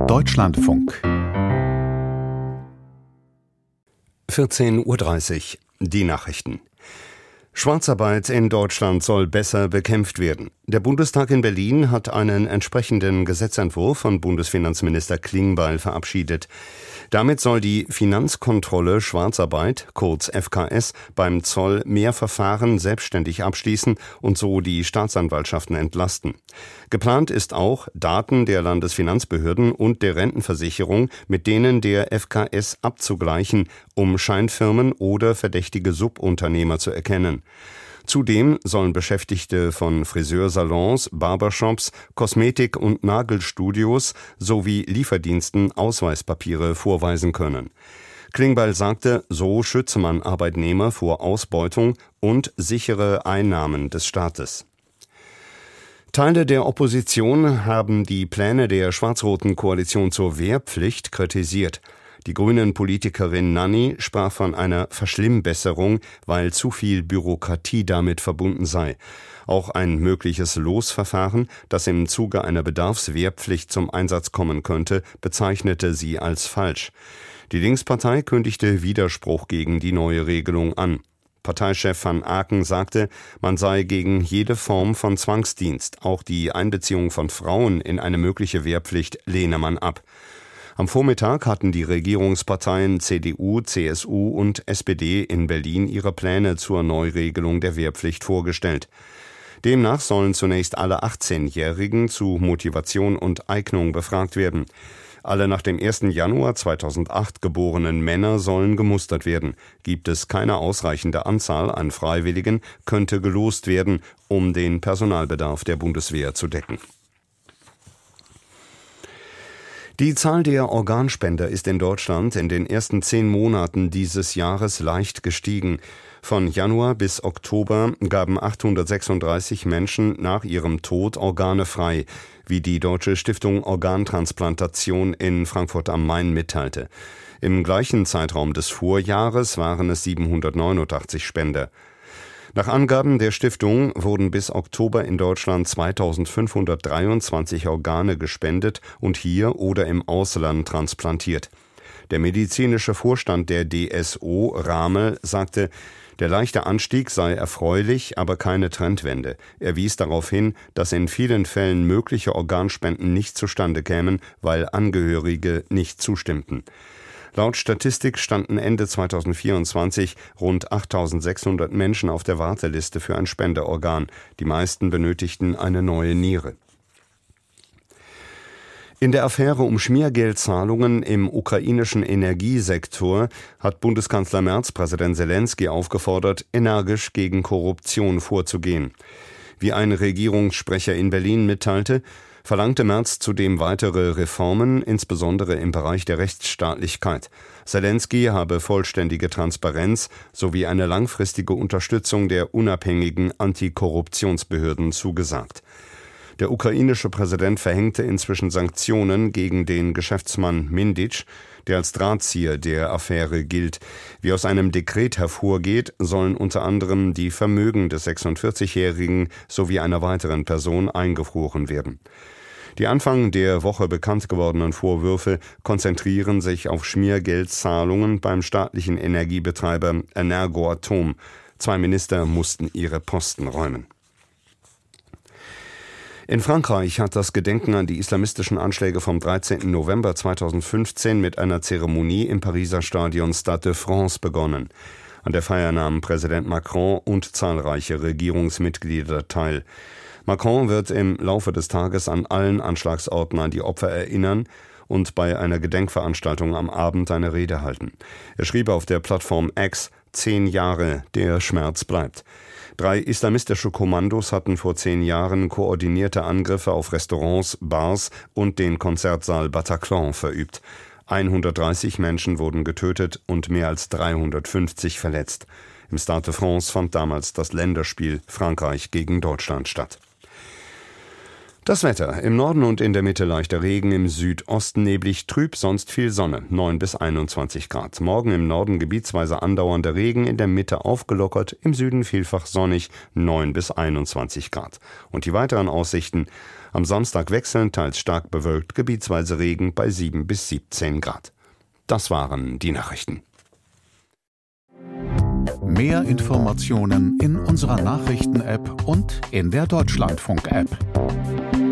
Deutschlandfunk 14:30 Uhr. Die Nachrichten. Schwarzarbeit in Deutschland soll besser bekämpft werden. Der Bundestag in Berlin hat einen entsprechenden Gesetzentwurf von Bundesfinanzminister Klingbeil verabschiedet. Damit soll die Finanzkontrolle Schwarzarbeit, kurz FKS, beim Zoll mehr Verfahren selbstständig abschließen und so die Staatsanwaltschaften entlasten. Geplant ist auch, Daten der Landesfinanzbehörden und der Rentenversicherung mit denen der FKS abzugleichen, um Scheinfirmen oder verdächtige Subunternehmer zu erkennen. Zudem sollen Beschäftigte von Friseursalons, Barbershops, Kosmetik- und Nagelstudios sowie Lieferdiensten Ausweispapiere vorweisen können. Klingbeil sagte, so schütze man Arbeitnehmer vor Ausbeutung und sichere Einnahmen des Staates. Teile der Opposition haben die Pläne der schwarz-roten Koalition zur Wehrpflicht kritisiert. Die Grünen-Politikerin Nanni sprach von einer Verschlimmbesserung, weil zu viel Bürokratie damit verbunden sei. Auch ein mögliches Losverfahren, das im Zuge einer Bedarfswehrpflicht zum Einsatz kommen könnte, bezeichnete sie als falsch. Die Linkspartei kündigte Widerspruch gegen die neue Regelung an. Parteichef van Aken sagte, man sei gegen jede Form von Zwangsdienst. Auch die Einbeziehung von Frauen in eine mögliche Wehrpflicht lehne man ab. Am Vormittag hatten die Regierungsparteien CDU, CSU und SPD in Berlin ihre Pläne zur Neuregelung der Wehrpflicht vorgestellt. Demnach sollen zunächst alle 18-Jährigen zu Motivation und Eignung befragt werden. Alle nach dem 1. Januar 2008 geborenen Männer sollen gemustert werden. Gibt es keine ausreichende Anzahl an Freiwilligen, könnte gelost werden, um den Personalbedarf der Bundeswehr zu decken. Die Zahl der Organspender ist in Deutschland in den ersten 10 Monaten dieses Jahres leicht gestiegen. Von Januar bis Oktober gaben 836 Menschen nach ihrem Tod Organe frei, wie die Deutsche Stiftung Organtransplantation in Frankfurt am Main mitteilte. Im gleichen Zeitraum des Vorjahres waren es 789 Spender. Nach Angaben der Stiftung wurden bis Oktober in Deutschland 2523 Organe gespendet und hier oder im Ausland transplantiert. Der medizinische Vorstand der DSO, Ramel, sagte, der leichte Anstieg sei erfreulich, aber keine Trendwende. Er wies darauf hin, dass in vielen Fällen mögliche Organspenden nicht zustande kämen, weil Angehörige nicht zustimmten. Laut Statistik standen Ende 2024 rund 8.600 Menschen auf der Warteliste für ein Spenderorgan. Die meisten benötigten eine neue Niere. In der Affäre um Schmiergeldzahlungen im ukrainischen Energiesektor hat Bundeskanzler Merz Präsident Selenskyj aufgefordert, energisch gegen Korruption vorzugehen. Wie ein Regierungssprecher in Berlin mitteilte, verlangte Merz zudem weitere Reformen, insbesondere im Bereich der Rechtsstaatlichkeit. Selenskyj habe vollständige Transparenz sowie eine langfristige Unterstützung der unabhängigen Antikorruptionsbehörden zugesagt. Der ukrainische Präsident verhängte inzwischen Sanktionen gegen den Geschäftsmann Mindic, der als Drahtzieher der Affäre gilt. Wie aus einem Dekret hervorgeht, sollen unter anderem die Vermögen des 46-Jährigen sowie einer weiteren Person eingefroren werden. Die Anfang der Woche bekannt gewordenen Vorwürfe konzentrieren sich auf Schmiergeldzahlungen beim staatlichen Energiebetreiber Energoatom. 2 Minister mussten ihre Posten räumen. In Frankreich hat das Gedenken an die islamistischen Anschläge vom 13. November 2015 mit einer Zeremonie im Pariser Stadion Stade de France begonnen. An der Feier nahmen Präsident Macron und zahlreiche Regierungsmitglieder teil. Macron wird im Laufe des Tages an allen Anschlagsorten an die Opfer erinnern und bei einer Gedenkveranstaltung am Abend eine Rede halten. Er schrieb auf der Plattform X: 10 Jahre, der Schmerz bleibt. 3 islamistische Kommandos hatten vor 10 Jahren koordinierte Angriffe auf Restaurants, Bars und den Konzertsaal Bataclan verübt. 130 Menschen wurden getötet und mehr als 350 verletzt. Im Stade de France fand damals das Länderspiel Frankreich gegen Deutschland statt. Das Wetter: Im Norden und in der Mitte leichter Regen, im Südosten neblig, trüb, sonst viel Sonne, 9 bis 21 Grad. Morgen im Norden gebietsweise andauernder Regen, in der Mitte aufgelockert, im Süden vielfach sonnig, 9 bis 21 Grad. Und die weiteren Aussichten: am Samstag wechselnd, teils stark bewölkt, gebietsweise Regen bei 7 bis 17 Grad. Das waren die Nachrichten. Mehr Informationen in unserer Nachrichten-App und in der Deutschlandfunk-App.